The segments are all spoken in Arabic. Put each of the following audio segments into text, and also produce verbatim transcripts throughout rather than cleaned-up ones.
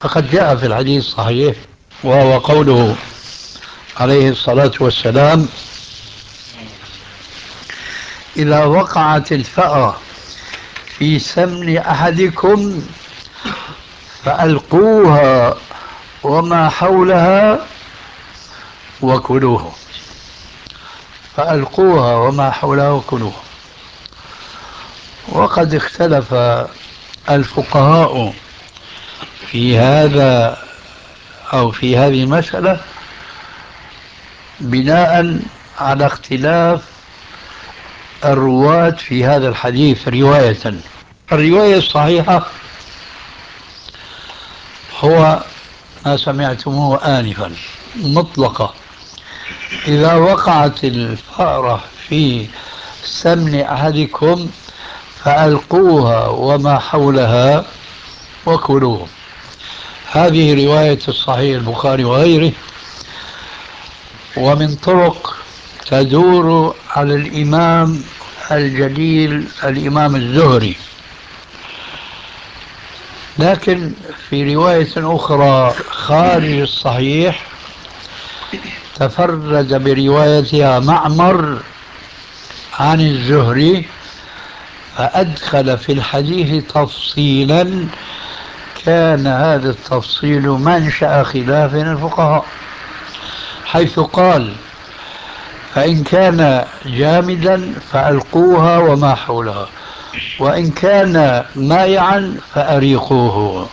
فقد جاء في الحديث الصحيح وهو قوله عليه الصلاة والسلام: إذا وقعت الفأرة في سمن أحدكم فألقوها وما حولها وكلوه. فألقوها وما حولها وكلوه. وقد اختلف الفقهاء في هذا أو في هذه المسألة بناء على اختلاف الرواة في هذا الحديث رواية. الرواية الصحيحة هو ما سمعتموه آنفا مطلقة: إذا وقعت الفأرة في سمن أحدكم فألقوها وما حولها وكلوه. هذه رواية الصحيح البخاري وغيره، ومن طرق تدور على الإمام الجليل الإمام الزهري. لكن في رواية أخرى خارج الصحيح تفرد بروايتها معمر عن الزهري، فأدخل في الحديث تفصيلا كان هذا التفصيل منشأ خلاف الفقهاء، حيث قال: فإن كان جامدا فألقوها وما حولها، وإن كان مائعا فأريقوه.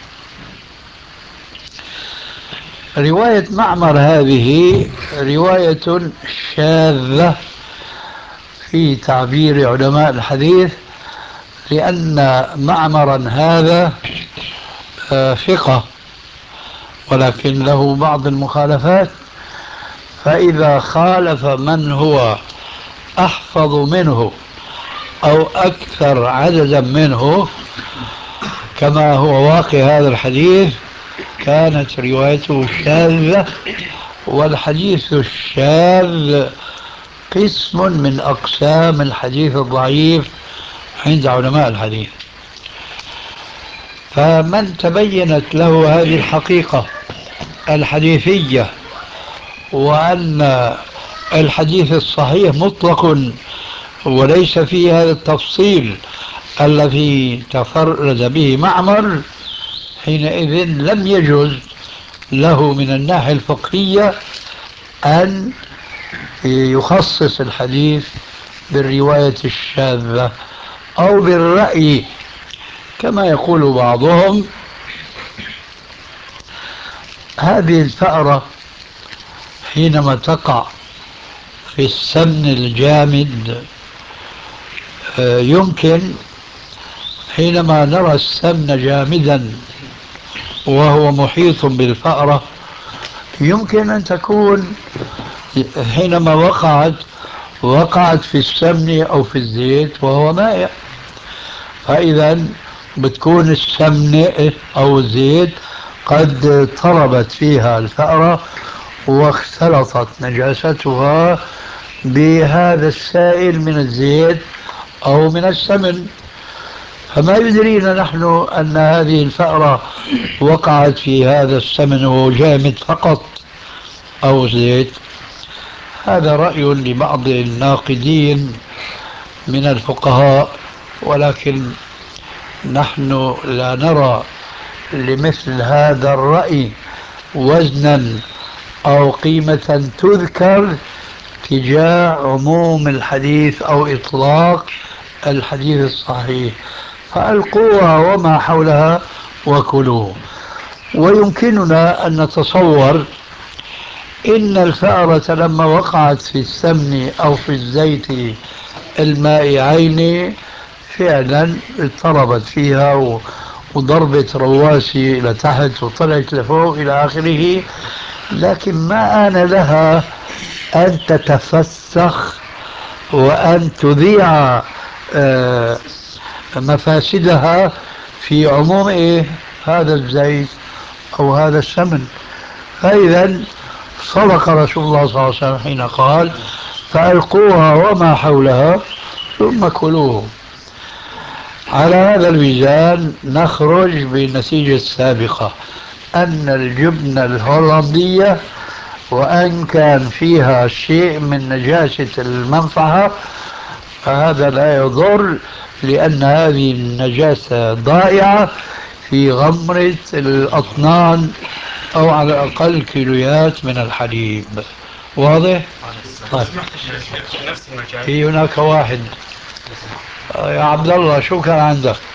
رواية معمر هذه رواية شاذة في تعبير علماء الحديث، لأن معمرا هذا ثقة ولكن له بعض المخالفات، فإذا خالف من هو أحفظ منه أو أكثر عددا منه كما هو واقع هذا الحديث كانت روايته شاذة. والحديث الشاذ قسم من أقسام الحديث الضعيف عند علماء الحديث. فمن تبينت له هذه الحقيقة الحديثية، وأن الحديث الصحيح مطلق وليس فيه هذا التفصيل الذي تفرد به معمر، حينئذ لم يجوز له من الناحية الفقهية أن يخصص الحديث بالرواية الشاذة أو بالرأي، كما يقول بعضهم: هذه الفأرة حينما تقع في السمن الجامد يمكن حينما نرى السمن جامدا وهو محيط بالفأرة يمكن أن تكون حينما وقعت وقعت في السمن أو في الزيت وهو مائع، فإذا بتكون السمن أو الزيت قد طربت فيها الفأرة واختلطت نجاستها بهذا السائل من الزيت أو من السمن، فما يدرينا نحن أن هذه الفأرة وقعت في هذا السمن وهو جامد فقط أو زيت. هذا رأي لبعض الناقدين من الفقهاء، ولكن نحن لا نرى لمثل هذا الرأي وزنا أو قيمة تذكر تجاه عموم الحديث أو إطلاق الحديث الصحيح. فألقوها وما حولها وكلوا. ويمكننا أن نتصور إن الفأرة لما وقعت في السمن أو في الزيت المائعين فعلا اضطربت فيها وضربت رواسي إلى تحت وطلعت لفوق إلى آخره، لكن ما آن لها أن تتفسخ وأن تذيع مفاسدها في عموم إيه هذا الزيت أو هذا السمن. فإذا صدق رسول الله صلى الله عليه وسلم حين قال: فألقوها وما حولها ثم كلوه. على هذا الميزان نخرج بالنتيجة السابقة: أن الجبنة الهولندية وأن كان فيها شيء من نجاسة المنفعة فهذا لا يضر، لأن هذه النجاسة ضائعة في غمرة الأطنان أو على الأقل كيلويات من الحليب. واضح؟ طيب. في هناك واحد. يا عبد الله شو كان عندك؟